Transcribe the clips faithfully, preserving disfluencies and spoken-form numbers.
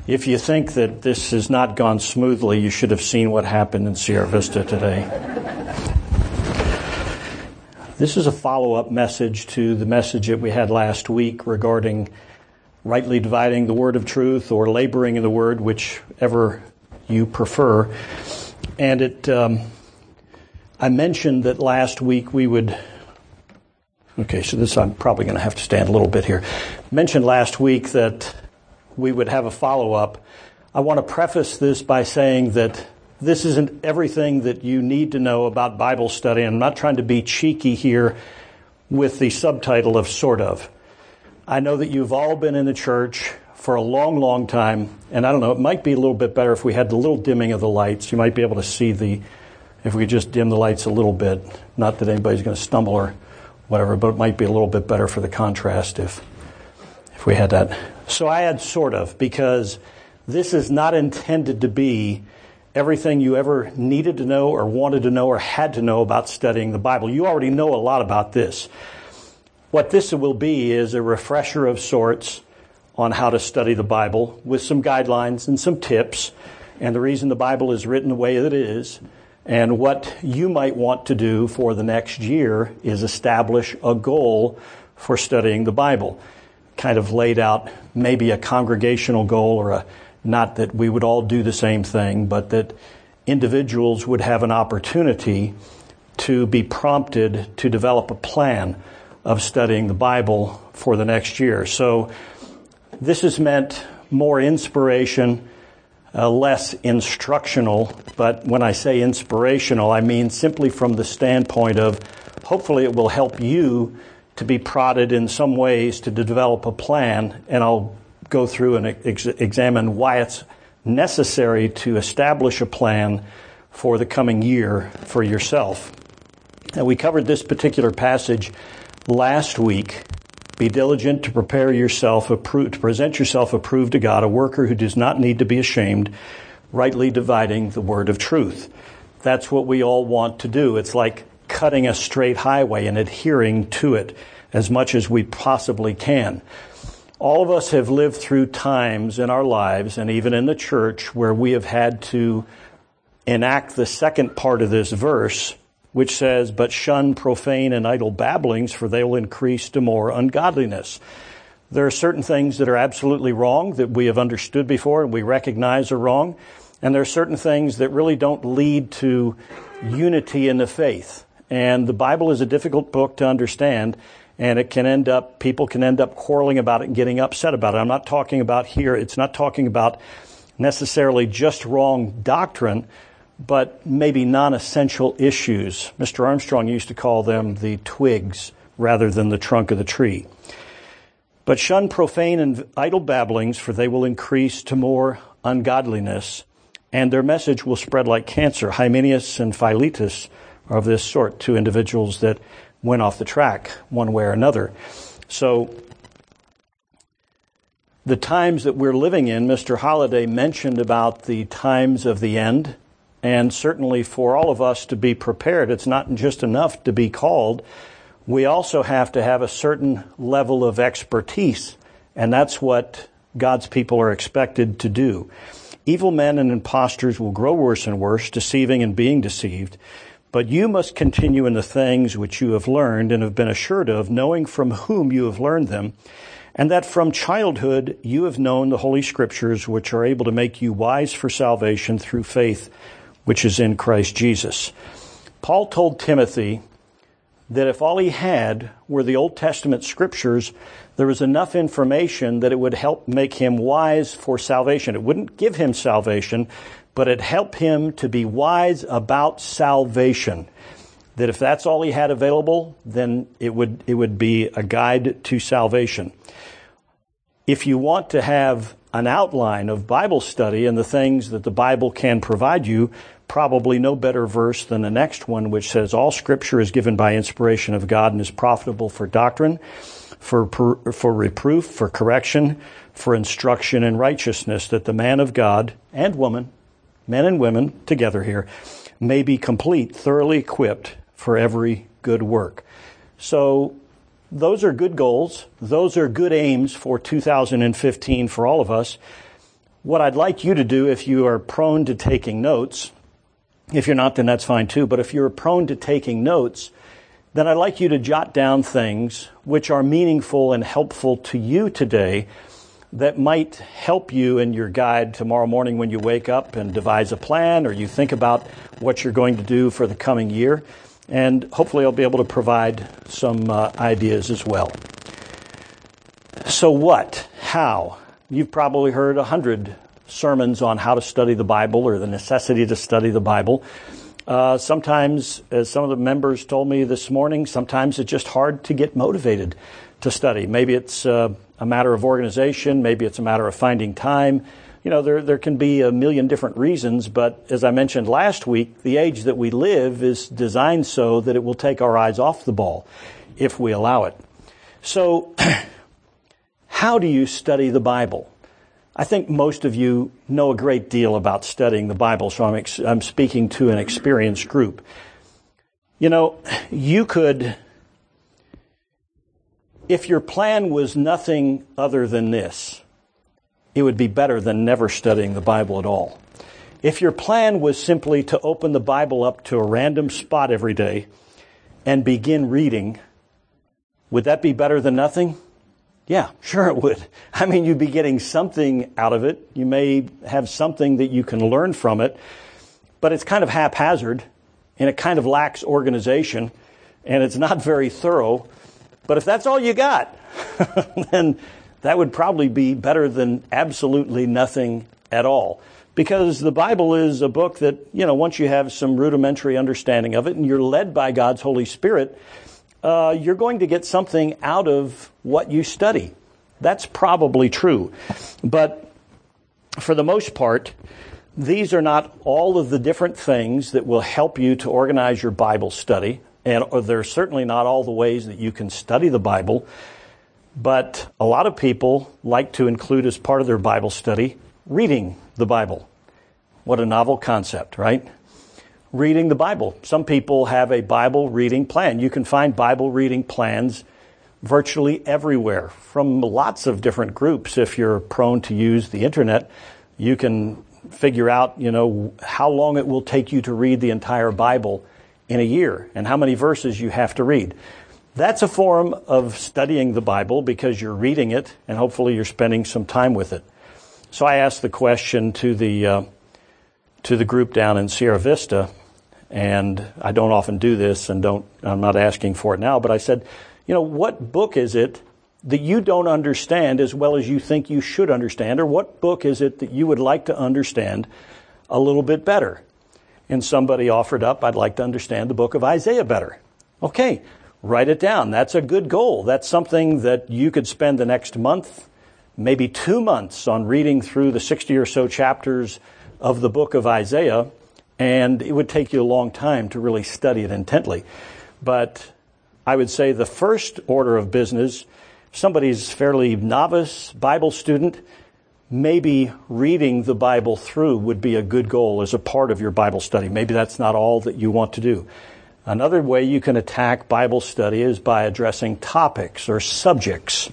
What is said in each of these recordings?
If you think that this has not gone smoothly, you should have seen what happened in Sierra Vista today. This is a follow-up message to the message that we had last week regarding rightly dividing the word of truth or laboring in the word, whichever you prefer. And it, um, I mentioned that last week we would, okay, so this I'm probably going to have to stand a little bit here. Mentioned last week that we would have a follow-up. I want to preface this by saying that this isn't everything that you need to know about Bible study. I'm not trying to be cheeky here with the subtitle of sort of. I know that you've all been in the church for a long, long time, and I don't know, it might be a little bit better if we had the little dimming of the lights. You might be able to see the, if we just dim the lights a little bit. Not that anybody's going to stumble or whatever, but it might be a little bit better for the contrast if, if we had that. So I had sort of, because this is not intended to be everything you ever needed to know or wanted to know or had to know about studying the Bible. You already know a lot about this. What this will be is a refresher of sorts on how to study the Bible with some guidelines and some tips, and the reason the Bible is written the way that it is, and what you might want to do for the next year is establish a goal for studying the Bible. Kind of laid out maybe a congregational goal, or a, not that we would all do the same thing, but that individuals would have an opportunity to be prompted to develop a plan of studying the Bible for the next year. So this is meant more inspiration, uh, less instructional. But when I say inspirational, I mean simply from the standpoint of hopefully it will help you to be prodded in some ways to develop a plan, and I'll go through and ex- examine why it's necessary to establish a plan for the coming year for yourself. And we covered this particular passage last week. Be diligent to prepare yourself, appro- to present yourself approved to God, a worker who does not need to be ashamed, rightly dividing the word of truth. That's what we all want to do. It's like cutting a straight highway and adhering to it as much as we possibly can. All of us have lived through times in our lives, and even in the church, where we have had to enact the second part of this verse, which says, "But shun profane and idle babblings, for they will increase to more ungodliness." There are certain things that are absolutely wrong that we have understood before and we recognize are wrong, and there are certain things that really don't lead to unity in the faith. And the Bible is a difficult book to understand, and it can end up, people can end up quarreling about it and getting upset about it. I'm not talking about here, it's not talking about necessarily just wrong doctrine, but maybe non-essential issues. Mister Armstrong used to call them the twigs rather than the trunk of the tree. "But shun profane and idle babblings, for they will increase to more ungodliness, and their message will spread like cancer." Hymenaeus and Philetus are of this sort, two individuals that went off the track one way or another. So the times that we're living in, Mister Holliday mentioned about the times of the end, and certainly for all of us to be prepared, it's not just enough to be called. We also have to have a certain level of expertise, and that's what God's people are expected to do. "Evil men and impostors will grow worse and worse, deceiving and being deceived. But you must continue in the things which you have learned and have been assured of, knowing from whom you have learned them, and that from childhood you have known the Holy Scriptures, which are able to make you wise for salvation through faith, which is in Christ Jesus." Paul told Timothy that if all he had were the Old Testament Scriptures, there was enough information that it would help make him wise for salvation. It wouldn't give him salvation, but it helped him to be wise about salvation. That if that's all he had available, then it would it would be a guide to salvation. If you want to have an outline of Bible study and the things that the Bible can provide you, probably no better verse than the next one, which says, "All Scripture is given by inspiration of God and is profitable for doctrine, for for reproof, for correction, for instruction in righteousness, that the man of God and woman," men and women together here, "may be complete, thoroughly equipped for every good work." So those are good goals. Those are good aims for two thousand fifteen for all of us. what I'd like you to do, if you are prone to taking notes, if you're not, then that's fine too, but if you're prone to taking notes, then I'd like you to jot down things which are meaningful and helpful to you today that might help you in your guide tomorrow morning when you wake up and devise a plan, or you think about what you're going to do for the coming year. And hopefully I'll be able to provide some uh, ideas as well. So what? How? You've probably heard a hundred sermons on how to study the Bible or the necessity to study the Bible. Uh, sometimes, as some of the members told me this morning, sometimes it's just hard to get motivated to study. Maybe it's uh, a matter of organization. Maybe it's a matter of finding time. You know, there there can be a million different reasons, but as I mentioned last week, the age that we live is designed so that it will take our eyes off the ball if we allow it. So, how do you study the Bible? I think most of you know a great deal about studying the Bible, so I'm, ex- I'm speaking to an experienced group. You know, you could, if your plan was nothing other than this, it would be better than never studying the Bible at all. If your plan was simply to open the Bible up to a random spot every day and begin reading, would that be better than nothing? Yeah, sure it would. I mean, you'd be getting something out of it. You may have something that you can learn from it, but it's kind of haphazard, and it kind of lacks organization, and it's not very thorough. But if that's all you got, then that would probably be better than absolutely nothing at all. Because the Bible is a book that, you know, once you have some rudimentary understanding of it and you're led by God's Holy Spirit, Uh, you're going to get something out of what you study. That's probably true. But for the most part, these are not all of the different things that will help you to organize your Bible study. And or they're certainly not all the ways that you can study the Bible. But a lot of people like to include as part of their Bible study reading the Bible. What a novel concept, right? Reading the Bible. Some people have a Bible reading plan. You can find Bible reading plans virtually everywhere from lots of different groups. If you're prone to use the internet, you can figure out, you know, how long it will take you to read the entire Bible in a year and how many verses you have to read. That's a form of studying the Bible because you're reading it and hopefully you're spending some time with it. So I asked the question to the uh, to the group down in Sierra Vista. And I don't often do this, and don't, I'm not asking for it now, but I said, you know, what book is it that you don't understand as well as you think you should understand, or what book is it that you would like to understand a little bit better? And somebody offered up, I'd like to understand the book of Isaiah better. Okay, write it down. That's a good goal. That's something that you could spend the next month, maybe two months on reading through the sixty or so chapters of the book of Isaiah. And it would take you a long time to really study it intently. But I would say the first order of business, if somebody's fairly novice Bible student, maybe reading the Bible through would be a good goal as a part of your Bible study. Maybe that's not all that you want to do. Another way you can attack Bible study is by addressing topics or subjects.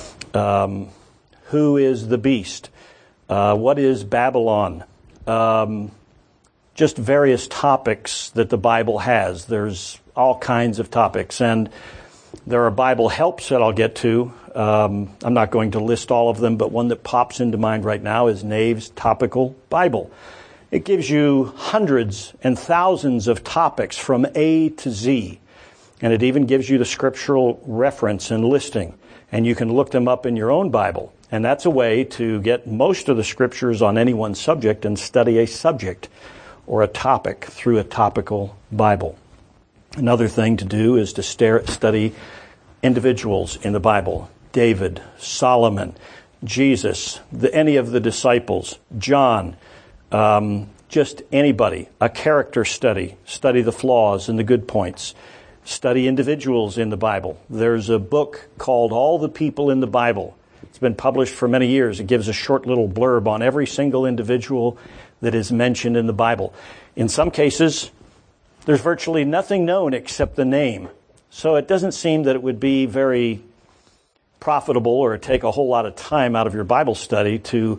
Um, who is the beast? Uh, what is Babylon? Um... Just various topics that the Bible has. There's all kinds of topics, and there are Bible helps that I'll get to. Um, I'm not going to list all of them, but one that pops into mind right now is Nave's Topical Bible. It gives you hundreds and thousands of topics from A to Z, and it even gives you the scriptural reference and listing, and you can look them up in your own Bible. And that's a way to get most of the scriptures on any one subject and study a subject or a topic through a topical Bible. Another thing to do is to stare, study individuals in the Bible. David, Solomon, Jesus, the, any of the disciples, John, um, just anybody. A character study. Study the flaws and the good points. Study individuals in the Bible. There's a book called All the People in the Bible. It's been published for many years. It gives a short little blurb on every single individual that is mentioned in the Bible. In some cases, there's virtually nothing known except the name. So it doesn't seem that it would be very profitable or take a whole lot of time out of your Bible study to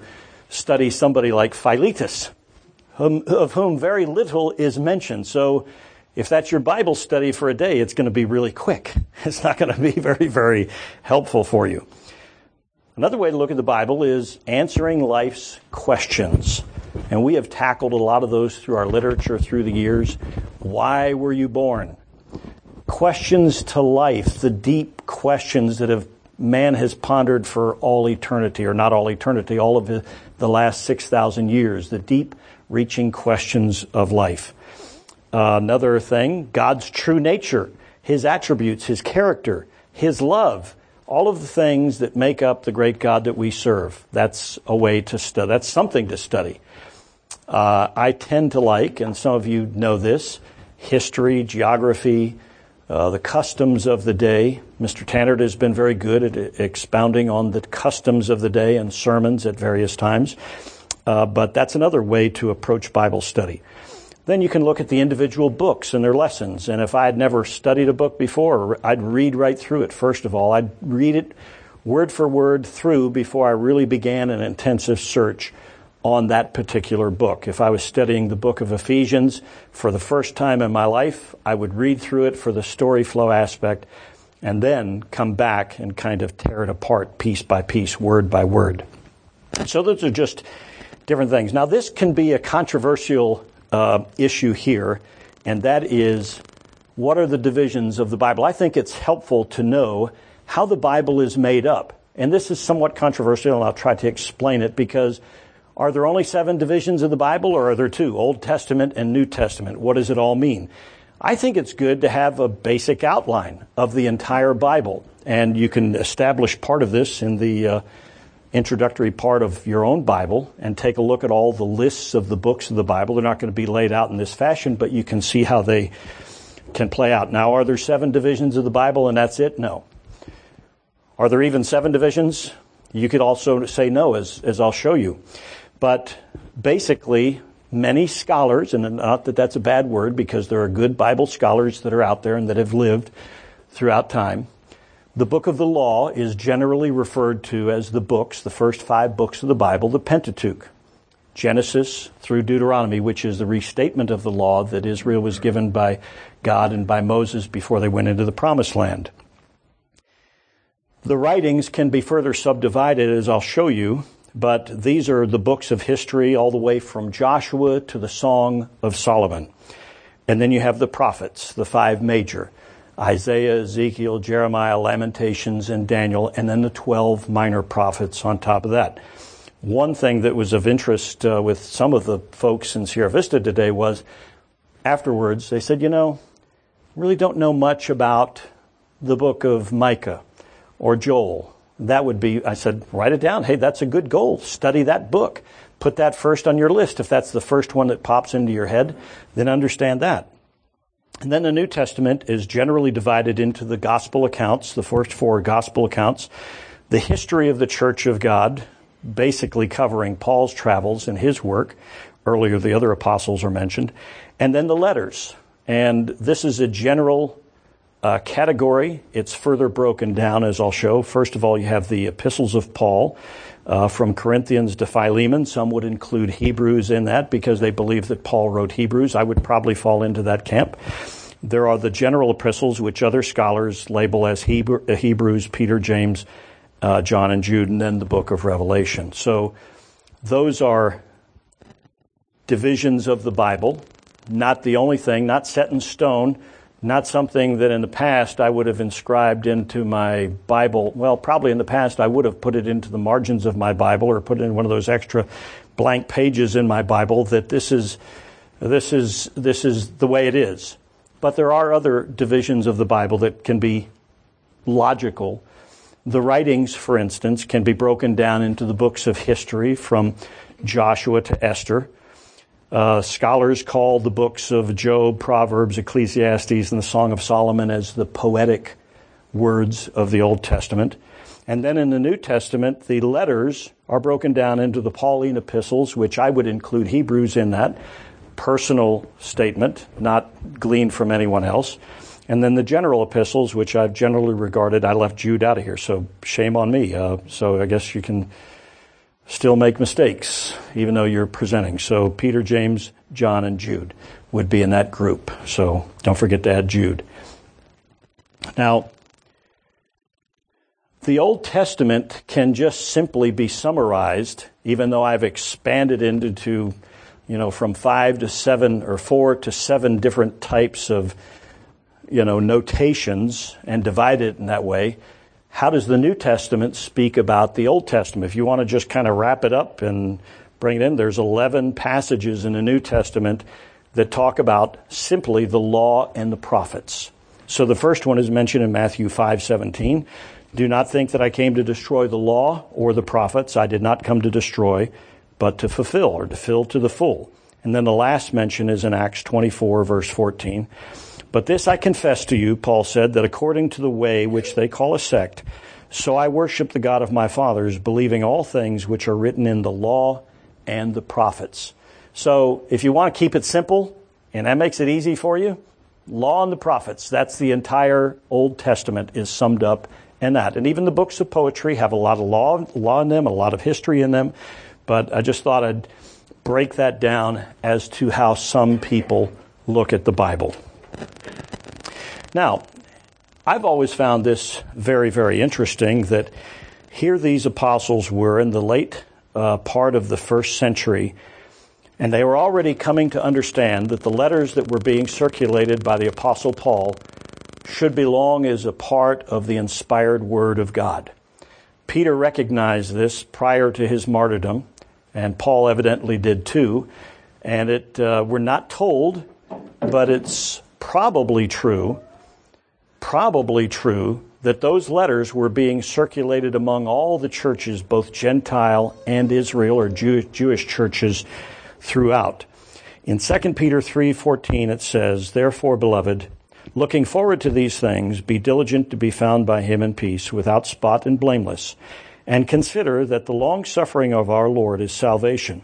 study somebody like Philetus, whom, of whom very little is mentioned. So if that's your Bible study for a day, it's going to be really quick. It's not going to be very, very helpful for you. Another way to look at the Bible is answering life's questions. And we have tackled a lot of those through our literature through the years. Why were you born? Questions to life, the deep questions that have man has pondered for all eternity, or not all eternity, all of the, the last six thousand years, the deep reaching questions of life. Uh, another thing, God's true nature, His attributes, His character, His love, all of the things that make up the great God that we serve. That's a way to study. That's something to study. Uh, I tend to like, and some of you know this, history, geography, uh, the customs of the day. Mister Tannert has been very good at expounding on the customs of the day and sermons at various times. Uh, but that's another way to approach Bible study. Then you can look at the individual books and their lessons. And if I had never studied a book before, I'd read right through it. First of all, I'd read it word for word through before I really began an intensive search on that particular book. If I was studying the book of Ephesians for the first time in my life, I would read through it for the story flow aspect and then come back and kind of tear it apart piece by piece, word by word. So those are just different things. Now, this can be a controversial Uh, issue here, and that is, what are the divisions of the Bible? I think it's helpful to know how the Bible is made up. And this is somewhat controversial, and I'll try to explain it, because are there only seven divisions of the Bible, or are there two, Old Testament and New Testament? What does it all mean? I think it's good to have a basic outline of the entire Bible, and you can establish part of this in the uh, introductory part of your own Bible and take a look at all the lists of the books of the Bible. They're not going to be laid out in this fashion, but you can see how they can play out. Now, are there seven divisions of the Bible and that's it? No. Are there even seven divisions? You could also say no, as, as I'll show you. But basically, many scholars, and not that that's a bad word because there are good Bible scholars that are out there and that have lived throughout time, the book of the law is generally referred to as the books, the first five books of the Bible, the Pentateuch. Genesis through Deuteronomy, which is the restatement of the law that Israel was given by God and by Moses before they went into the Promised Land. The writings can be further subdivided, as I'll show you, but these are the books of history all the way from Joshua to the Song of Solomon. And then you have the prophets, the five major: Isaiah, Ezekiel, Jeremiah, Lamentations, and Daniel, and then the twelve minor prophets on top of that. One thing that was of interest uh, with some of the folks in Sierra Vista today was, afterwards, they said, you know, really don't know much about the book of Micah or Joel. That would be, I said, write it down. Hey, that's a good goal. Study that book. Put that first on your list. If that's the first one that pops into your head, then understand that. And then the New Testament is generally divided into the gospel accounts, the first four gospel accounts, the history of the Church of God, basically covering Paul's travels and his work. Earlier, the other apostles are mentioned. And then the letters. And this is a general uh, category. It's further broken down, as I'll show. First of all, you have the epistles of Paul, uh, from Corinthians to Philemon. Some would include Hebrews in that because they believe that Paul wrote Hebrews. I would probably fall into that camp. There are the general epistles, which other scholars label as Hebrew, uh, Hebrews, Peter, James, uh, John, and Jude, and then the book of Revelation. So those are divisions of the Bible, not the only thing, not set in stone, not something that in the past I would have inscribed into my Bible. Well, probably in the past I would have put it into the margins of my Bible or put it in one of those extra blank pages in my Bible that this is this is this is the way it is. But there are other divisions of the Bible that can be logical. The writings, for instance, can be broken down into the books of history from Joshua to Esther. Uh, scholars call the books of Job, Proverbs, Ecclesiastes, and the Song of Solomon as the poetic words of the Old Testament. And then in the New Testament, the letters are broken down into the Pauline epistles, which I would include Hebrews in that, personal statement, not gleaned from anyone else. And then the general epistles, which I've generally regarded, I left Jude out of here, so shame on me. Uh, so I guess you can still make mistakes, even though you're presenting. So Peter, James, John, and Jude would be in that group. So don't forget to add Jude. Now, the Old Testament can just simply be summarized, even though I've expanded into, you know, from five to seven or four to seven different types of, you know, notations and divide it in that way. How does the New Testament speak about the Old Testament? If you want to just kind of wrap it up and bring it in, there's eleven passages in the New Testament that talk about simply the law and the prophets. So the first one is mentioned in Matthew five seventeen. Do not think that I came to destroy the law or the prophets. I did not come to destroy, but to fulfill, or to fill to the full. And then the last mention is in Acts twenty-four, verse fourteen. But this I confess to you, Paul said, that according to the way which they call a sect, so I worship the God of my fathers, believing all things which are written in the law and the prophets. So if you want to keep it simple, and that makes it easy for you, law and the prophets, that's the entire Old Testament is summed up in that. And even the books of poetry have a lot of law, law in them, a lot of history in them. But I just thought I'd break that down as to how some people look at the Bible. Now, I've always found this very, very interesting that here these apostles were in the late uh, part of the first century, and they were already coming to understand that the letters that were being circulated by the Apostle Paul should belong as a part of the inspired Word of God. Peter recognized this prior to his martyrdom, and Paul evidently did too. And it uh, we're not told, but it's probably true, probably true that those letters were being circulated among all the churches, both Gentile and Israel, or Jew- Jewish churches throughout. In Second Peter three fourteen it says, "Therefore, beloved, looking forward to these things, be diligent to be found by him in peace, without spot and blameless, and consider that the long-suffering of our Lord is salvation,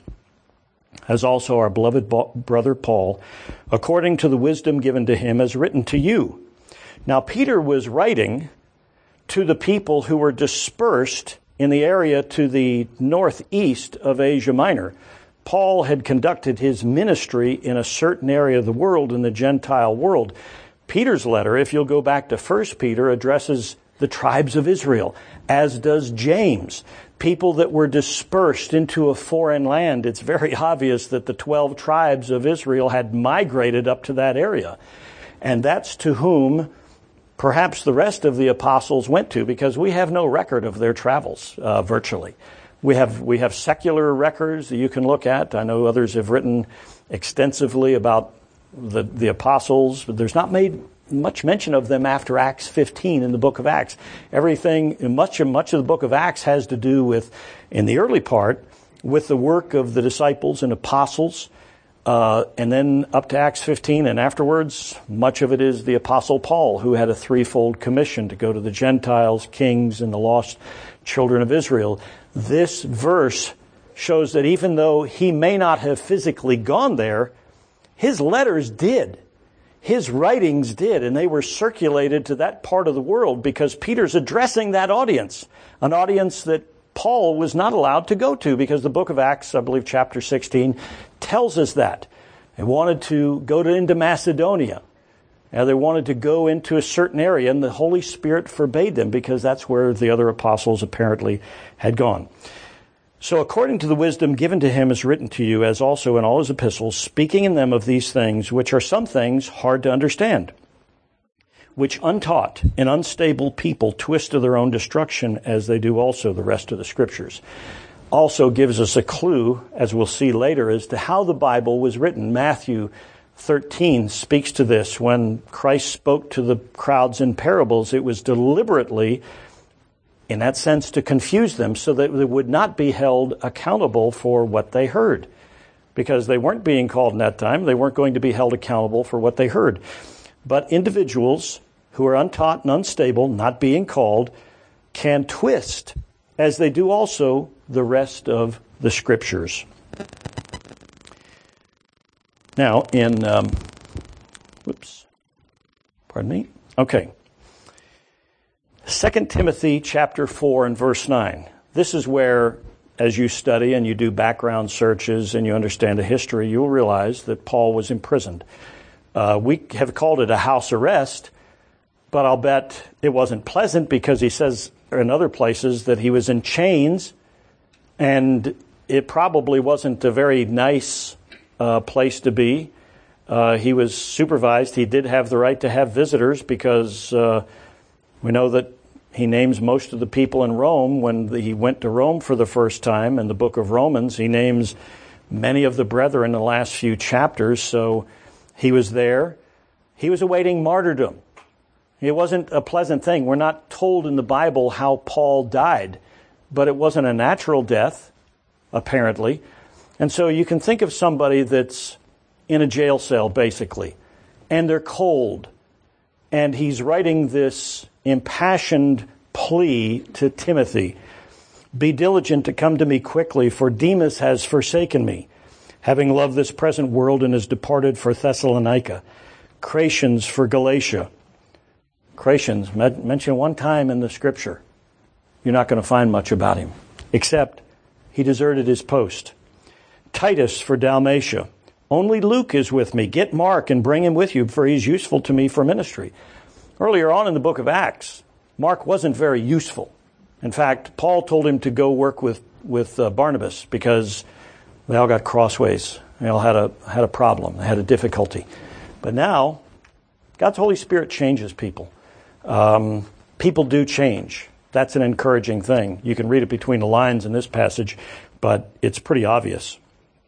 as also our beloved brother Paul, according to the wisdom given to him, has written to you." Now, Peter was writing to the people who were dispersed in the area to the northeast of Asia Minor. Paul had conducted his ministry in a certain area of the world, in the Gentile world. Peter's letter, if you'll go back to First Peter, addresses the tribes of Israel, as does James, people that were dispersed into a foreign land. It's very obvious that the twelve tribes of Israel had migrated up to that area. And that's to whom perhaps the rest of the apostles went to, because we have no record of their travels, uh, virtually. We have we have secular records that you can look at. I know others have written extensively about the, the apostles, but there's not made much mention of them after Acts fifteen in the book of Acts. Everything, much of, much of the book of Acts has to do with, in the early part, with the work of the disciples and apostles, uh, and then up to Acts fifteen, and afterwards, much of it is the apostle Paul, who had a threefold commission to go to the Gentiles, kings, and the lost children of Israel. This verse shows that even though he may not have physically gone there, his letters did. His writings did, and they were circulated to that part of the world because Peter's addressing that audience, an audience that Paul was not allowed to go to, because the book of Acts, I believe chapter sixteen, tells us that. They wanted to go to, into Macedonia. Now, they wanted to go into a certain area, and the Holy Spirit forbade them because that's where the other apostles apparently had gone. So according to the wisdom given to him is written to you, as also in all his epistles, speaking in them of these things, which are some things hard to understand, which untaught and unstable people twist to their own destruction, as they do also the rest of the Scriptures. Also gives us a clue, as we'll see later, as to how the Bible was written. Matthew thirteen speaks to this. When Christ spoke to the crowds in parables, it was deliberately, in that sense, to confuse them so that they would not be held accountable for what they heard. Because they weren't being called in that time. They weren't going to be held accountable for what they heard. But individuals who are untaught and unstable, not being called, can twist, as they do also the rest of the Scriptures. Now, in, um, whoops, pardon me. Okay. Second Timothy chapter four and verse nine. This is where as you study and you do background searches and you understand the history, you'll realize that Paul was imprisoned. Uh, we have called it a house arrest, but I'll bet it wasn't pleasant because he says in other places that he was in chains, and it probably wasn't a very nice uh, place to be. Uh, he was supervised. He did have the right to have visitors because uh, we know that he names most of the people in Rome when the, he went to Rome for the first time in the book of Romans. He names many of the brethren in the last few chapters. So he was there. He was awaiting martyrdom. It wasn't a pleasant thing. We're not told in the Bible how Paul died, but it wasn't a natural death, apparently. And so you can think of somebody that's in a jail cell, basically, and they're cold, and he's writing this impassioned plea to Timothy. Be diligent to come to me quickly, for Demas has forsaken me, having loved this present world and has departed for Thessalonica. Crescens for Galatia. Crescens, mentioned one time in the scripture. You're not going to find much about him, except he deserted his post. Titus for Dalmatia. Only Luke is with me. Get Mark and bring him with you, for he's useful to me for ministry. Earlier on in the book of Acts, Mark wasn't very useful. In fact, Paul told him to go work with, with uh, Barnabas because they all got crossways. They all had a, had a problem. They had a difficulty. But now, God's Holy Spirit changes people. Um, people do change. That's an encouraging thing. You can read it between the lines in this passage, but it's pretty obvious.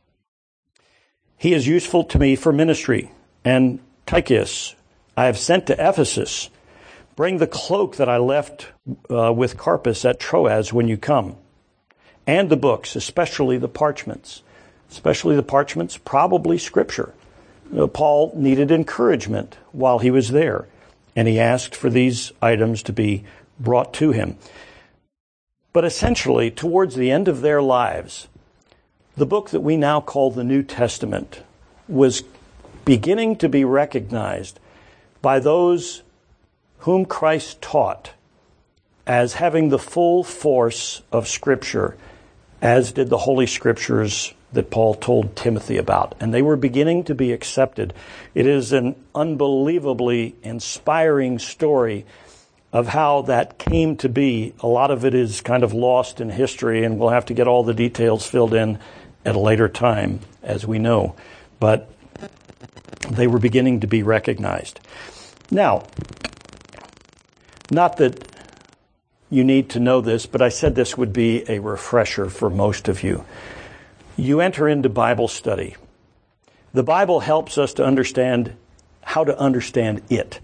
He is useful to me for ministry. And Tychicus I have sent to Ephesus. Bring the cloak that I left uh, with Carpus at Troas when you come. And the books, especially the parchments. Especially the parchments, probably Scripture. Uh, Paul needed encouragement while he was there. And he asked for these items to be brought to him. But essentially, towards the end of their lives, the book that we now call the New Testament was beginning to be recognized by those whom Christ taught as having the full force of Scripture, as did the Holy Scriptures that Paul told Timothy about. And they were beginning to be accepted. It is an unbelievably inspiring story of how that came to be. A lot of it is kind of lost in history, and we'll have to get all the details filled in at a later time, as we know. But they were beginning to be recognized. Now, not that you need to know this, but I said this would be a refresher for most of you. You enter into Bible study. The Bible helps us to understand how to understand it.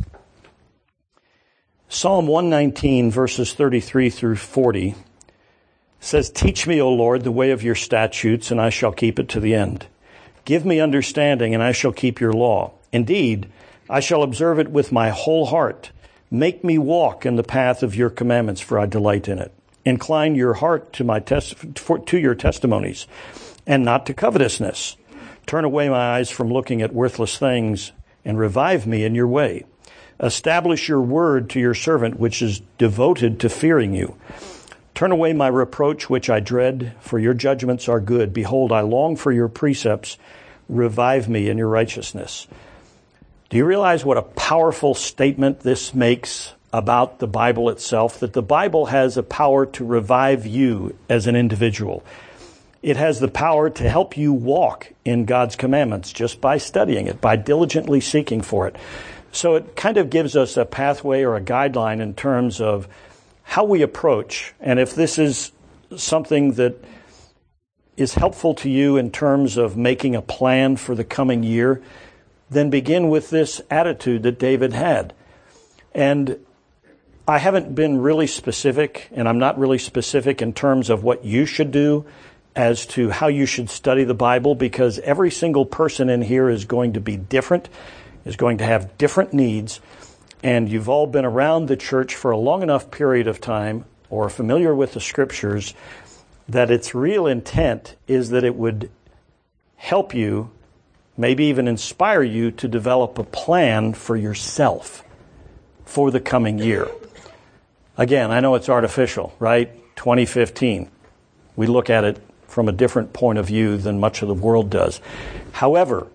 Psalm one nineteen, verses thirty-three through forty, says, Teach me, O Lord, the way of your statutes, and I shall keep it to the end. Give me understanding, and I shall keep your law. Indeed, I shall observe it with my whole heart. Make me walk in the path of your commandments, for I delight in it. Incline your heart to my tes- for, to your testimonies, and not to covetousness. Turn away my eyes from looking at worthless things, and revive me in your way. Establish your word to your servant, which is devoted to fearing you. Turn away my reproach, which I dread, for your judgments are good. Behold, I long for your precepts. Revive me in your righteousness. Do you realize what a powerful statement this makes about the Bible itself? That the Bible has a power to revive you as an individual. It has the power to help you walk in God's commandments just by studying it, by diligently seeking for it. So it kind of gives us a pathway or a guideline in terms of how we approach. And if this is something that is helpful to you in terms of making a plan for the coming year, then begin with this attitude that David had. And I haven't been really specific, and I'm not really specific in terms of what you should do as to how you should study the Bible, because every single person in here is going to be different, is going to have different needs, and you've all been around the church for a long enough period of time or familiar with the Scriptures that its real intent is that it would help you, maybe even inspire you to develop a plan for yourself for the coming year. Again, I know it's artificial, right? twenty fifteen. We look at it from a different point of view than much of the world does. However,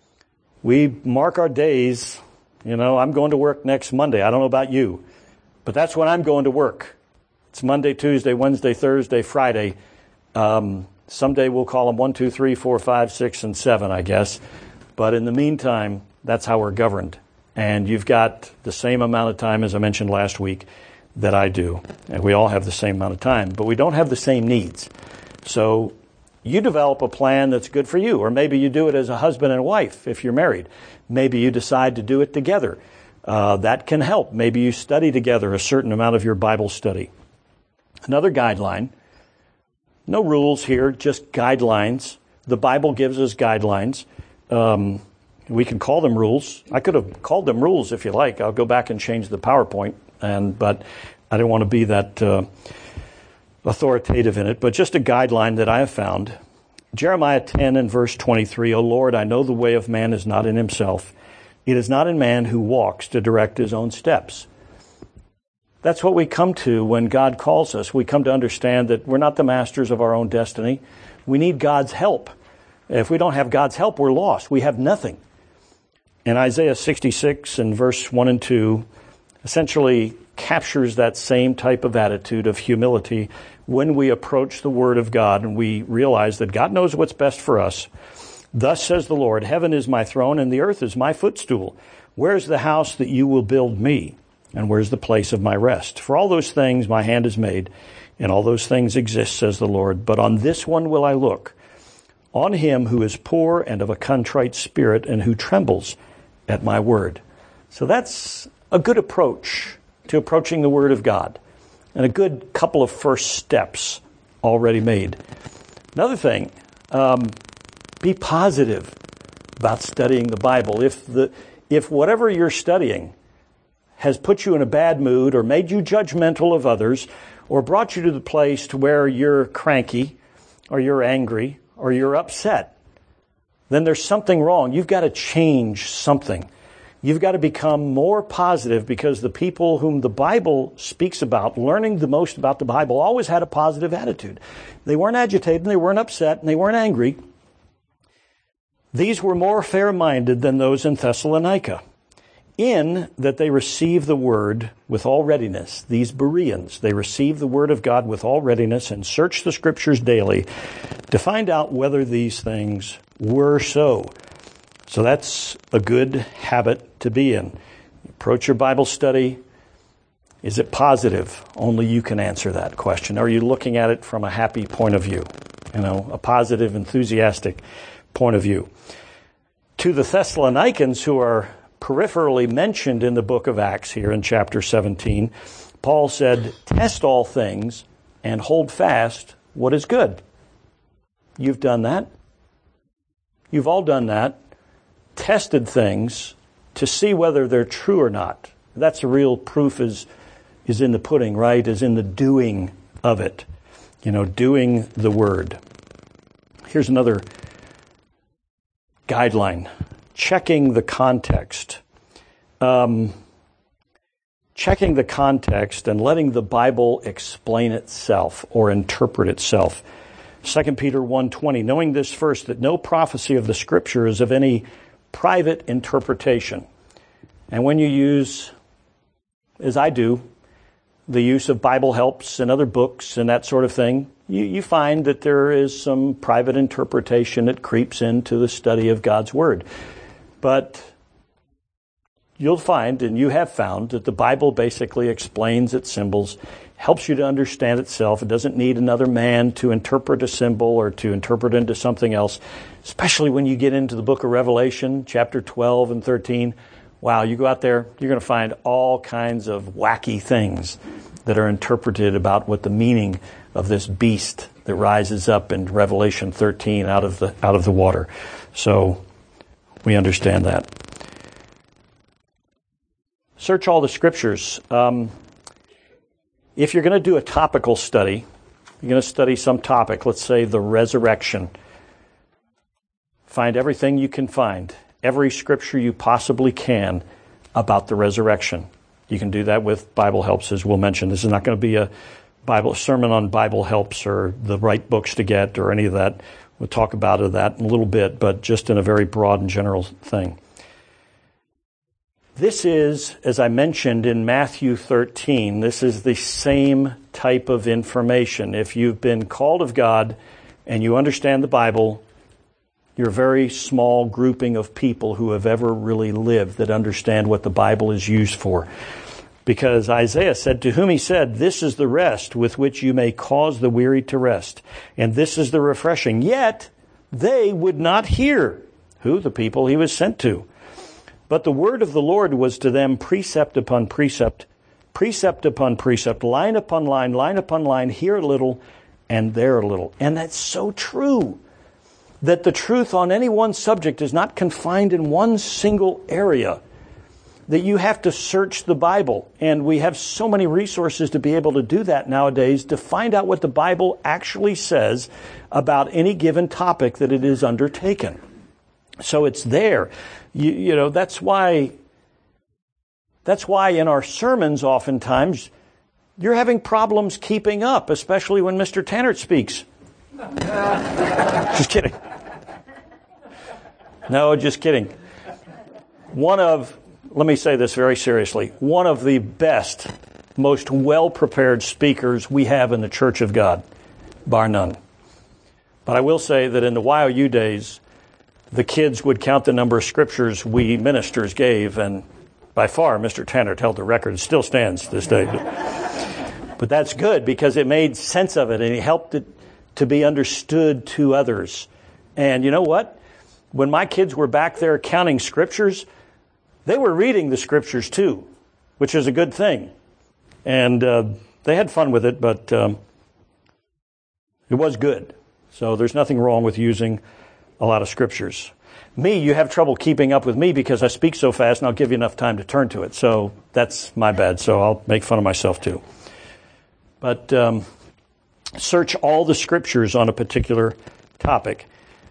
we mark our days. You know, I'm going to work next Monday. I don't know about you, but that's when I'm going to work. It's Monday, Tuesday, Wednesday, Thursday, Friday. Um, someday we'll call them one, two, three, four, five, six, and seven, I guess. But in the meantime, that's how we're governed. And you've got the same amount of time, as I mentioned last week, that I do. And we all have the same amount of time, but we don't have the same needs. So you develop a plan that's good for you, or maybe you do it as a husband and wife if you're married. Maybe you decide to do it together. Uh, that can help. Maybe you study together a certain amount of your Bible study. Another guideline, no rules here, just guidelines. The Bible gives us guidelines. Um, we can call them rules. I could have called them rules if you like. I'll go back and change the PowerPoint, and but I don't want to be that uh, authoritative in it. But just a guideline that I have found. Jeremiah ten and verse twenty-three, O Lord, I know the way of man is not in himself. It is not in man who walks to direct his own steps. That's what we come to when God calls us. We come to understand that we're not the masters of our own destiny. We need God's help. If we don't have God's help, we're lost. We have nothing. And Isaiah sixty-six and verse one and two essentially captures that same type of attitude of humility when we approach the Word of God and we realize that God knows what's best for us. Thus says the Lord, heaven is my throne and the earth is my footstool. Where's the house that you will build me? And where's the place of my rest? For all those things my hand has made, and all those things exist, says the Lord. But on this one will I look, on him who is poor and of a contrite spirit, and who trembles at my word. So that's a good approach to approaching the Word of God, and a good couple of first steps already made. Another thing, um, be positive about studying the Bible. If the if whatever you're studying has put you in a bad mood or made you judgmental of others or brought you to the place to where you're cranky or you're angry or you're upset, then there's something wrong. You've got to change something. You've got to become more positive, because the people whom the Bible speaks about, learning the most about the Bible, always had a positive attitude. They weren't agitated, and they weren't upset, and they weren't angry. These were more fair-minded than those in Thessalonica, in that they received the word with all readiness. These Bereans, they received the word of God with all readiness and searched the Scriptures daily to find out whether these things were so. So that's a good habit to be in. Approach your Bible study. Is it positive? Only you can answer that question. Are you looking at it from a happy point of view? You know, a positive, enthusiastic point of view. To the Thessalonians, who are peripherally mentioned in the book of Acts here in chapter seventeen, Paul said, test all things and hold fast what is good. You've done that. You've all done that. Tested things to see whether they're true or not. That's the real proof is, is in the pudding, right? Is in the doing of it. You know, doing the word. Here's another guideline. Checking the context. Um, checking the context and letting the Bible explain itself or interpret itself. Second Peter one twenty, knowing this first, that no prophecy of the Scripture is of any private interpretation. And when you use, as I do, the use of Bible helps and other books and that sort of thing, you, you find that there is some private interpretation that creeps into the study of God's Word. But you'll find, and you have found, that the Bible basically explains its symbols, helps you to understand itself. It doesn't need another man to interpret a symbol or to interpret into something else, especially when you get into the book of Revelation, chapter twelve and thirteen. Wow, you go out there, you're going to find all kinds of wacky things that are interpreted about what the meaning of this beast that rises up in Revelation thirteen out of the out of the water. So we understand that. Search all the Scriptures. Um, if you're going to do a topical study, you're going to study some topic, let's say the resurrection. Find everything you can find, every Scripture you possibly can about the resurrection. You can do that with Bible helps, as we'll mention. This is not going to be a Bible sermon on Bible helps or the right books to get or any of that. We'll talk about that in a little bit, but just in a very broad and general thing. This is, as I mentioned in Matthew thirteen, this is the same type of information. If you've been called of God and you understand the Bible, you're a very small grouping of people who have ever really lived that understand what the Bible is used for. Because Isaiah said, to whom he said, this is the rest with which you may cause the weary to rest, and this is the refreshing. Yet they would not hear. Who? The people he was sent to. But the word of the Lord was to them precept upon precept, precept upon precept, line upon line, line upon line, here a little and there a little. And that's so true, that the truth on any one subject is not confined in one single area, that you have to search the Bible. And we have so many resources to be able to do that nowadays, to find out what the Bible actually says about any given topic that it is undertaken. So it's there. You, you know, that's why, that's why in our sermons oftentimes you're having problems keeping up, especially when Mister Tannert speaks. Just kidding. No, just kidding. One of, let me say this very seriously, one of the best, most well-prepared speakers we have in the Church of God, bar none. But I will say that in the Y O U days, the kids would count the number of scriptures we ministers gave, and by far, Mister Tannert held the record. It still stands this day. But that's good because it made sense of it, and he helped it to be understood to others. And you know what? When my kids were back there counting scriptures, they were reading the scriptures too, which is a good thing. And uh, they had fun with it, but um, it was good. So there's nothing wrong with using a lot of scriptures. Me, you have trouble keeping up with me because I speak so fast and I'll give you enough time to turn to it. So that's my bad. So I'll make fun of myself too. But um, search all the scriptures on a particular topic.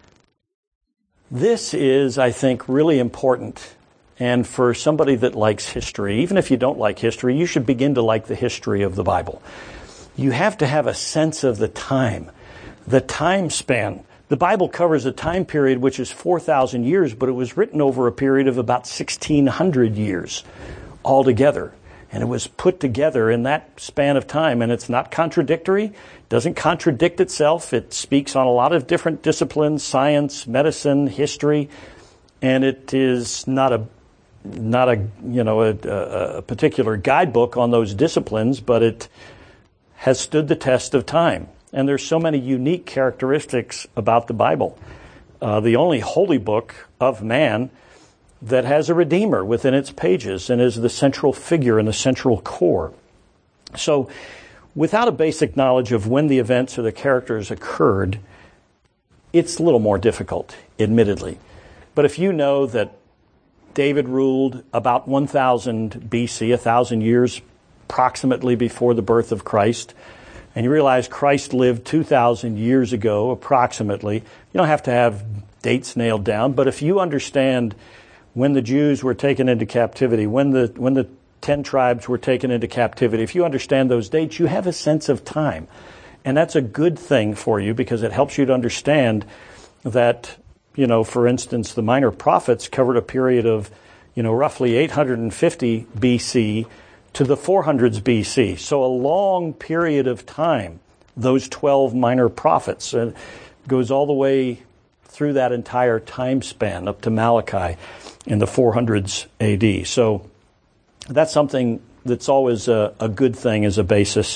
This is, I think, really important. And for somebody that likes history, even if you don't like history, you should begin to like the history of the Bible. You have to have a sense of the time, the time span. The Bible covers a time period which is four thousand years, but it was written over a period of about sixteen hundred years altogether. And it was put together in that span of time, and it's not contradictory. It doesn't contradict itself. It speaks on a lot of different disciplines, science, medicine, history, and it is not a not a you know a, a particular guidebook on those disciplines, but it has stood the test of time. And there's so many unique characteristics about the Bible. Uh, the only holy book of man that has a Redeemer within its pages and is the central figure and the central core. So without a basic knowledge of when the events or the characters occurred, it's a little more difficult, admittedly. But if you know that David ruled about one thousand B C, one thousand years approximately before the birth of Christ, and you realize Christ lived two thousand years ago, approximately. You don't have to have dates nailed down, but if you understand when the Jews were taken into captivity, when the when the ten tribes were taken into captivity, if you understand those dates, you have a sense of time. And that's a good thing for you because it helps you to understand that, you know, for instance, the minor prophets covered a period of, you know, roughly eight hundred fifty B C to the four hundreds B C. So a long period of time, those twelve minor prophets. It goes all the way through that entire time span up to Malachi in the four hundreds A D. So that's something that's always a, a good thing as a basis.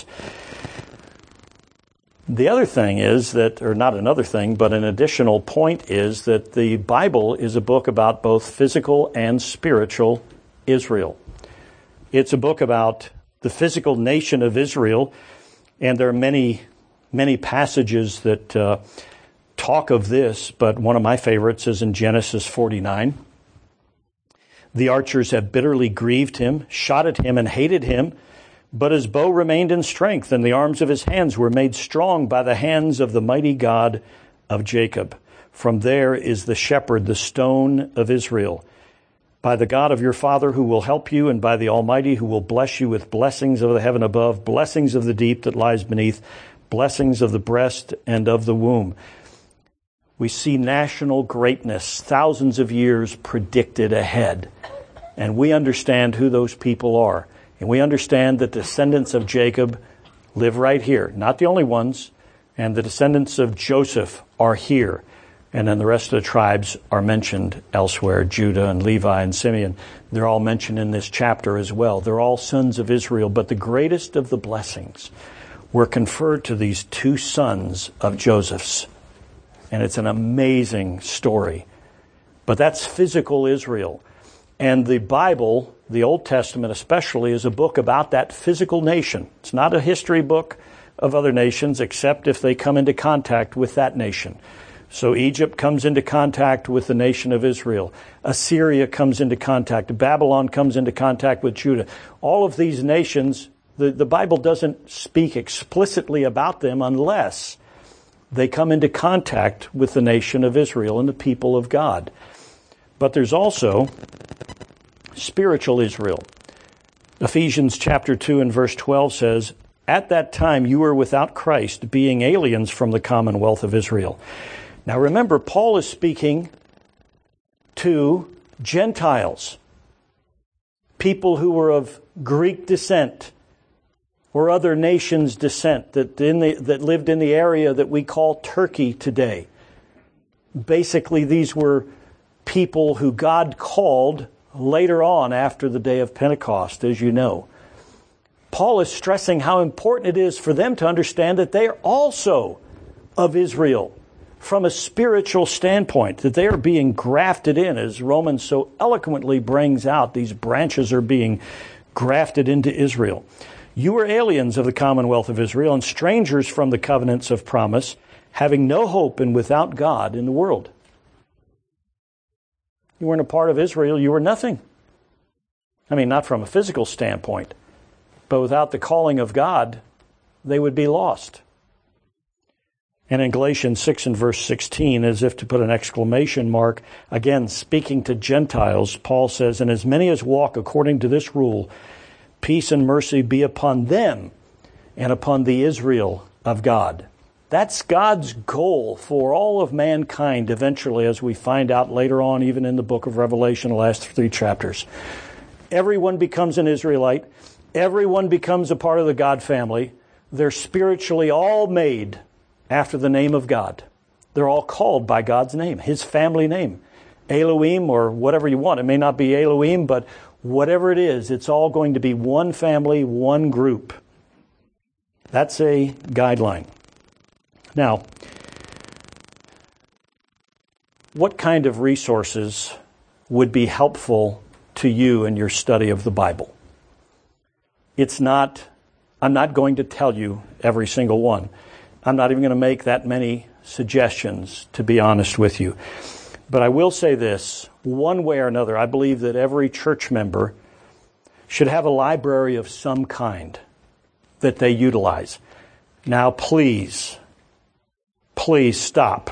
The other thing is that, or not another thing, but an additional point is that the Bible is a book about both physical and spiritual Israel. It's a book about the physical nation of Israel, and there are many, many passages that uh, talk of this, but one of my favorites is in Genesis forty-nine. The archers have bitterly grieved him, shot at him, and hated him, but his bow remained in strength, and the arms of his hands were made strong by the hands of the mighty God of Jacob. From there is the shepherd, the stone of Israel. by the God of your father who will help you, and by the Almighty who will bless you with blessings of the heaven above, blessings of the deep that lies beneath, blessings of the breast and of the womb. We see national greatness, thousands of years predicted ahead. And we understand who those people are. And we understand that descendants of Jacob live right here. Not the only ones. And the descendants of Joseph are here. And then the rest of the tribes are mentioned elsewhere. Judah and Levi and Simeon. They're all mentioned in this chapter as well. They're all sons of Israel. But the greatest of the blessings were conferred to these two sons of Joseph's. And it's an amazing story. But that's physical Israel. And the Bible, the Old Testament especially, is a book about that physical nation. It's not a history book of other nations, except if they come into contact with that nation. So Egypt comes into contact with the nation of Israel. Assyria comes into contact. Babylon comes into contact with Judah. All of these nations, the, the Bible doesn't speak explicitly about them unless they come into contact with the nation of Israel and the people of God. But there's also spiritual Israel. Ephesians chapter two and verse twelve says, "At that time you were without Christ, being aliens from the commonwealth of Israel." Now remember, Paul is speaking to Gentiles, people who were of Greek descent or other nations' descent that in the, that lived in the area that we call Turkey today. Basically, these were people who God called later on after the day of Pentecost, as you know. Paul is stressing how important it is for them to understand that they are also of Israel from a spiritual standpoint, that they are being grafted in, as Romans so eloquently brings out. These branches are being grafted into Israel. You were aliens of the commonwealth of Israel and strangers from the covenants of promise, having no hope and without God in the world. You weren't a part of Israel, you were nothing. I mean, not from a physical standpoint, but without the calling of God, they would be lost. And in Galatians six and verse sixteen, as if to put an exclamation mark, again, speaking to Gentiles, Paul says, "And as many as walk according to this rule, peace and mercy be upon them and upon the Israel of God." That's God's goal for all of mankind eventually, as we find out later on, even in the book of Revelation, the last three chapters. Everyone becomes an Israelite. Everyone becomes a part of the God family. They're spiritually all made after the name of God. They're all called by God's name, His family name. Elohim, or whatever you want. It may not be Elohim, but whatever it is, it's all going to be one family, one group. That's a guideline. Now, what kind of resources would be helpful to you in your study of the Bible? It's not, I'm not going to tell you every single one. I'm not even going to make that many suggestions, to be honest with you. But I will say this, one way or another, I believe that every church member should have a library of some kind that they utilize. Now, please, please stop.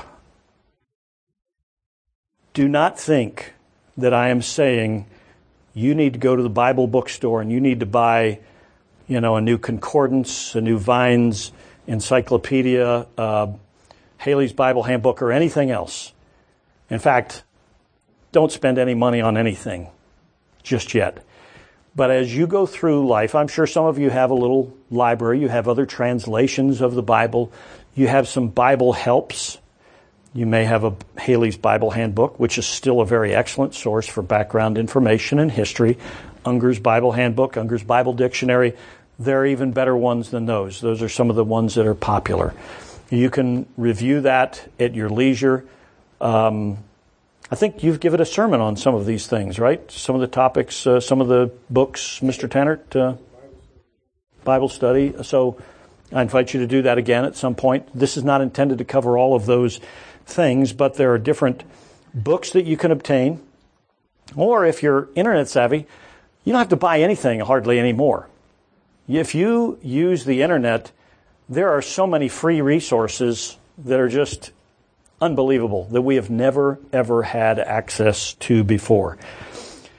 Do not think that I am saying you need to go to the Bible bookstore and you need to buy, you know, a new concordance, a new Vines encyclopedia, uh, Haley's Bible Handbook, or anything else. In fact, don't spend any money on anything just yet. But as you go through life, I'm sure some of you have a little library. You have other translations of the Bible. You have some Bible helps. You may have a Haley's Bible Handbook, which is still a very excellent source for background information and history. Unger's Bible Handbook, Unger's Bible Dictionary. There are even better ones than those. Those are some of the ones that are popular. You can review that at your leisure. Um, I think you've given a sermon on some of these things, right? Some of the topics, uh, some of the books, Mister Tannert, uh, Bible study. So I invite you to do that again at some point. This is not intended to cover all of those things, but there are different books that you can obtain. Or if you're internet savvy, you don't have to buy anything hardly anymore. If you use the internet, there are so many free resources that are just unbelievable, that we have never, ever had access to before.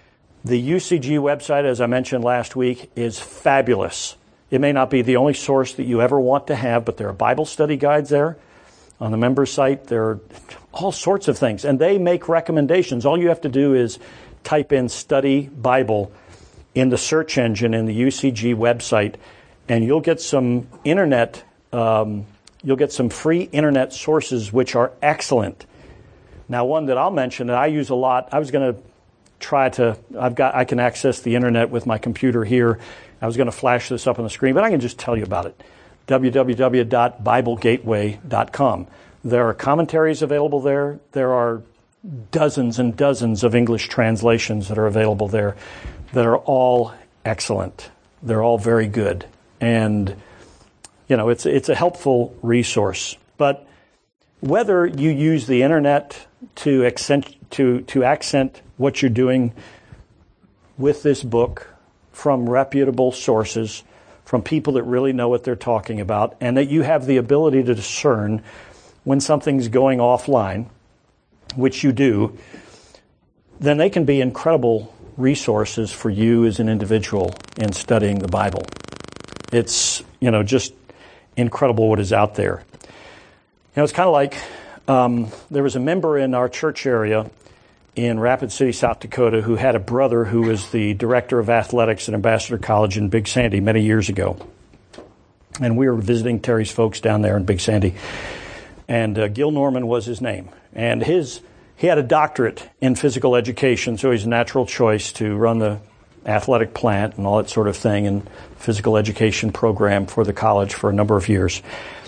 The U C G website, as I mentioned last week, is fabulous. It may not be the only source that you ever want to have, but there are Bible study guides there. On the member site, there are all sorts of things, and they make recommendations. All you have to do is type in Study Bible in the search engine in the U C G website, and you'll get some internet, um, you'll get some free internet sources which are excellent. Now, one that I'll mention that I use a lot, I was going to try to, I've got, I can access the internet with my computer here. I was going to flash this up on the screen, but I can just tell you about it. w w w dot bible gateway dot com. There are commentaries available there. There are dozens and dozens of English translations that are available there that are all excellent. They're all very good. And, you know, it's it's a helpful resource. But whether you use the internet to accent, to, to accent what you're doing with this book from reputable sources, from people that really know what they're talking about, and that you have the ability to discern when something's going offline, which you do, then they can be incredible resources for you as an individual in studying the Bible. It's, you know, just incredible what is out there. You know, it's kind of like um, there was a member in our church area in Rapid City, South Dakota, who had a brother who was the director of athletics at Ambassador College in Big Sandy many years ago. And we were visiting Terry's folks down there in Big Sandy. And uh, Gil Norman was his name. And his he had a doctorate in physical education, so he's a natural choice to run the athletic plant and all that sort of thing, and physical education program for the college for a number of years.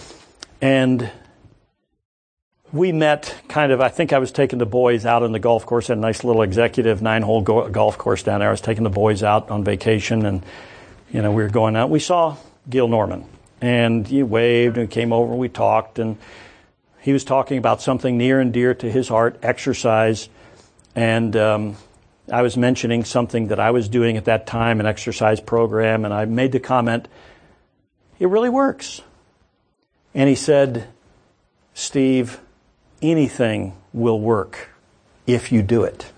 And we met kind of, I think I was taking the boys out on the golf course, had a nice little executive nine-hole go- golf course down there. I was taking the boys out on vacation, and, you know, we were going out. We saw Gil Norman, and he waved and came over and we talked, and he was talking about something near and dear to his heart, exercise, and um, I was mentioning something that I was doing at that time, an exercise program, and I made the comment, it really works. And he said, Steve, anything will work if you do it.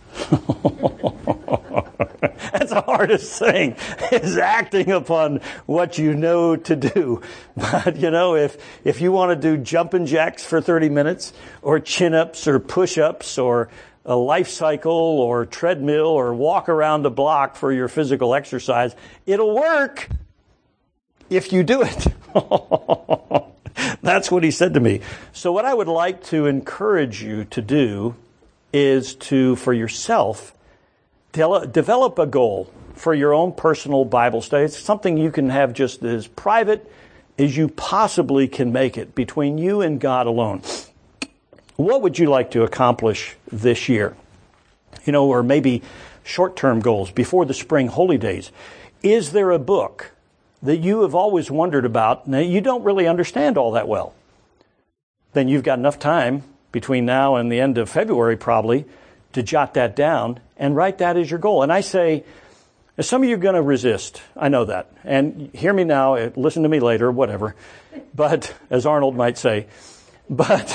That's the hardest thing, is acting upon what you know to do. But, you know, if if you want to do jumping jacks for thirty minutes, or chin-ups, or push-ups, or a life cycle, or treadmill, or walk around the block for your physical exercise, it'll work if you do it. That's what he said to me. So what I would like to encourage you to do is to, for yourself, de- develop a goal for your own personal Bible study. It's something you can have just as private as you possibly can make it, between you and God alone. What would you like to accomplish this year? You know, or maybe short-term goals before the spring holy days. Is there a book that you have always wondered about, now you don't really understand all that well? Then you've got enough time between now and the end of February probably to jot that down and write that as your goal. And I say, some of you are going to resist. I know that. And hear me now, listen to me later, whatever. But, as Arnold might say, but,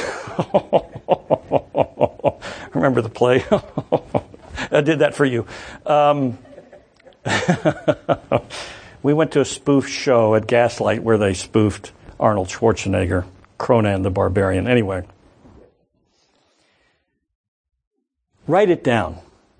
remember the play? I did that for you. Um, we went to a spoof show at Gaslight where they spoofed Arnold Schwarzenegger, Conan the Barbarian. Anyway, write it down.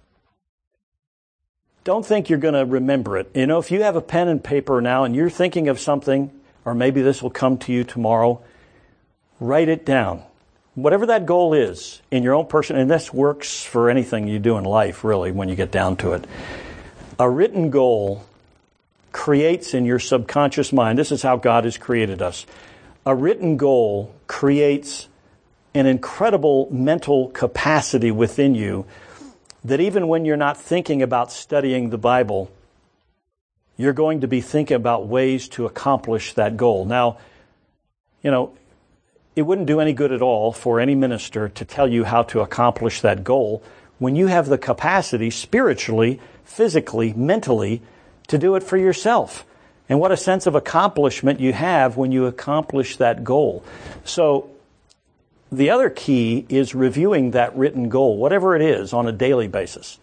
Don't think you're going to remember it. You know, if you have a pen and paper now and you're thinking of something, or maybe this will come to you tomorrow, write it down. Whatever that goal is in your own person, and this works for anything you do in life, really, when you get down to it. A written goal creates in your subconscious mind, this is how God has created us, a written goal creates an incredible mental capacity within you that even when you're not thinking about studying the Bible, you're going to be thinking about ways to accomplish that goal. Now, you know, it wouldn't do any good at all for any minister to tell you how to accomplish that goal when you have the capacity spiritually, physically, mentally to do it for yourself. And what a sense of accomplishment you have when you accomplish that goal. So the other key is reviewing that written goal, whatever it is, on a daily basis.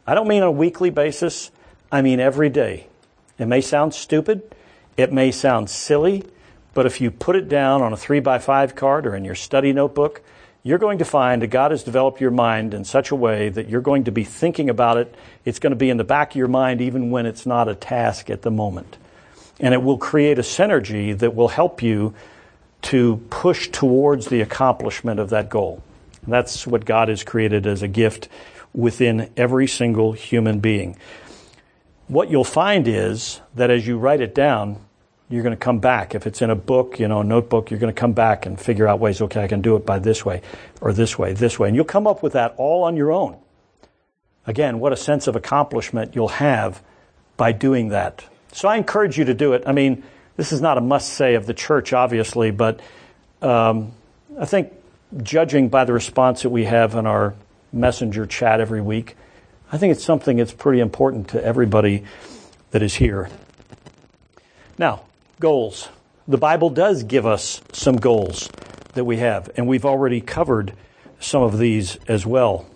I don't mean on a weekly basis. I mean every day. It may sound stupid. It may sound silly. But if you put it down on a three by five card or in your study notebook, you're going to find that God has developed your mind in such a way that you're going to be thinking about it. It's going to be in the back of your mind even when it's not a task at the moment. And it will create a synergy that will help you to push towards the accomplishment of that goal. And that's what God has created as a gift within every single human being. What you'll find is that as you write it down, you're going to come back. If it's in a book, you know, a notebook, you're going to come back and figure out ways, okay, I can do it by this way, or this way, this way. And you'll come up with that all on your own. Again, what a sense of accomplishment you'll have by doing that. So I encourage you to do it. I mean, this is not a must-say of the church, obviously, but um, I think judging by the response that we have in our messenger chat every week, I think it's something that's pretty important to everybody that is here. Now, goals. The Bible does give us some goals that we have, and we've already covered some of these as well.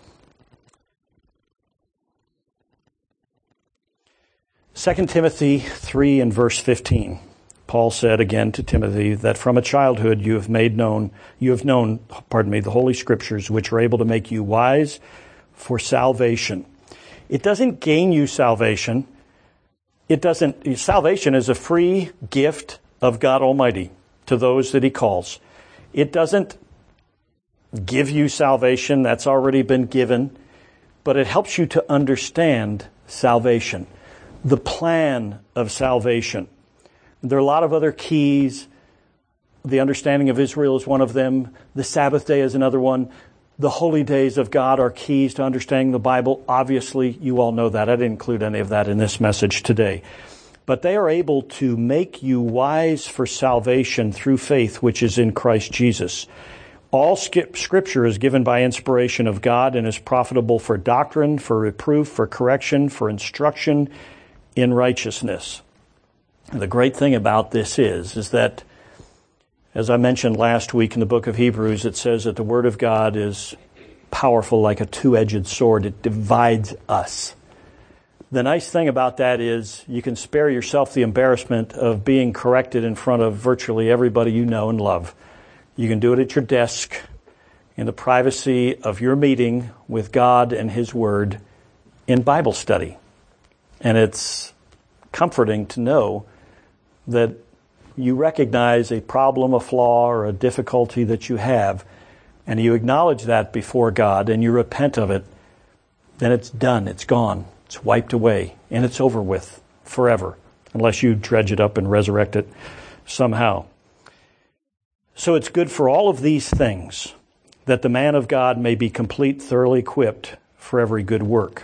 Second Timothy three and verse fifteen. Paul said again to Timothy that from a childhood you have made known, you have known, pardon me, the Holy Scriptures, which are able to make you wise for salvation. It doesn't gain you salvation. It doesn't, salvation is a free gift of God Almighty to those that He calls. It doesn't give you salvation. That's already been given. But it helps you to understand salvation, the plan of salvation. There are a lot of other keys. The understanding of Israel is one of them. The Sabbath day is another one. The holy days of God are keys to understanding the Bible. Obviously, you all know that. I didn't include any of that in this message today. But they are able to make you wise for salvation through faith, which is in Christ Jesus. All Scripture is given by inspiration of God and is profitable for doctrine, for reproof, for correction, for instruction in righteousness. And the great thing about this is, is that as I mentioned last week in the book of Hebrews, it says that the Word of God is powerful like a two-edged sword. It divides us. The nice thing about that is you can spare yourself the embarrassment of being corrected in front of virtually everybody you know and love. You can do it at your desk in the privacy of your meeting with God and His Word in Bible study. And it's comforting to know that you recognize a problem, a flaw, or a difficulty that you have, and you acknowledge that before God, and you repent of it, then it's done, it's gone, it's wiped away, and it's over with forever, unless you dredge it up and resurrect it somehow. So it's good for all of these things, that the man of God may be complete, thoroughly equipped for every good work.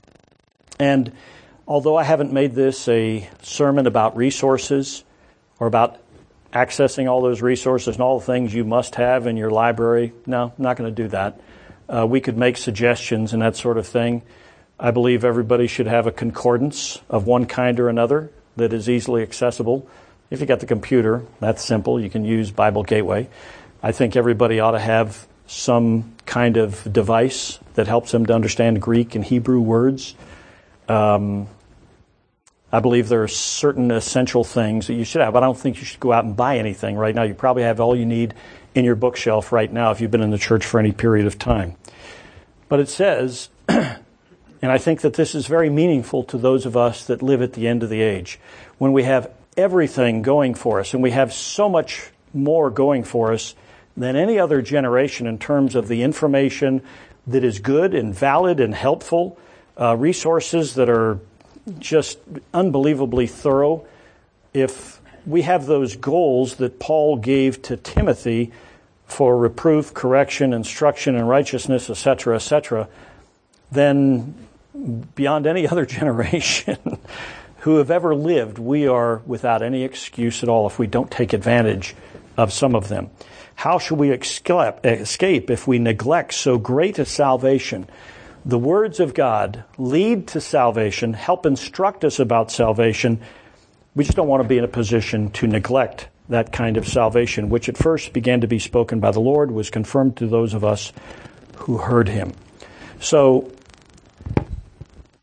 And although I haven't made this a sermon about resources, or about accessing all those resources and all the things you must have in your library. No, I'm not going to do that. Uh, we could make suggestions and that sort of thing. I believe everybody should have a concordance of one kind or another that is easily accessible. If you got the computer, that's simple. You can use Bible Gateway. I think everybody ought to have some kind of device that helps them to understand Greek and Hebrew words. Um, I believe there are certain essential things that you should have. I don't think you should go out and buy anything right now. You probably have all you need in your bookshelf right now if you've been in the church for any period of time. But it says, and I think that this is very meaningful to those of us that live at the end of the age, when we have everything going for us, and we have so much more going for us than any other generation in terms of the information that is good and valid and helpful, uh, resources that are just unbelievably thorough. If we have those goals that Paul gave to Timothy for reproof, correction, instruction in righteousness, et cetera, et cetera, then beyond any other generation who have ever lived, we are without any excuse at all if we don't take advantage of some of them. How shall we escape if we neglect so great a salvation? The words of God lead to salvation, help instruct us about salvation. We just don't want to be in a position to neglect that kind of salvation, which at first began to be spoken by the Lord, was confirmed to those of us who heard Him. So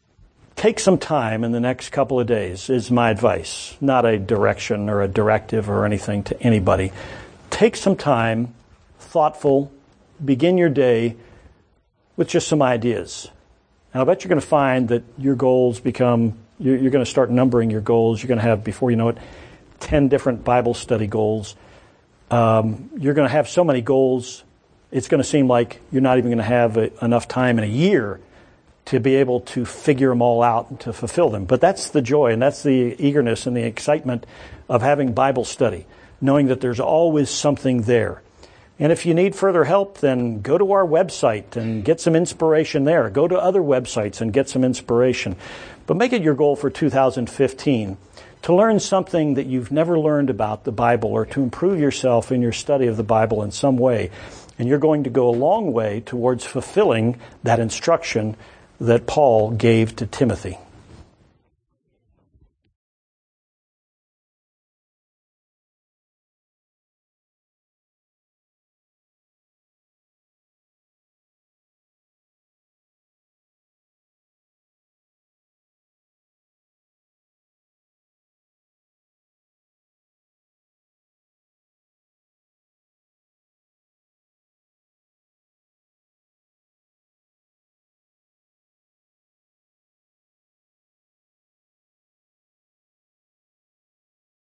take some time in the next couple of days, is my advice. Not a direction or a directive or anything to anybody. Take some time, thoughtful, begin your day with just some ideas. And I bet you're going to find that your goals become, you're, you're going to start numbering your goals. You're going to have, before you know it, ten different Bible study goals. Um, you're going to have so many goals, it's going to seem like you're not even going to have a, enough time in a year to be able to figure them all out and to fulfill them. But that's the joy and that's the eagerness and the excitement of having Bible study, knowing that there's always something there. And if you need further help, then go to our website and get some inspiration there. Go to other websites and get some inspiration. But make it your goal for two thousand fifteen to learn something that you've never learned about the Bible, or to improve yourself in your study of the Bible in some way. And you're going to go a long way towards fulfilling that instruction that Paul gave to Timothy.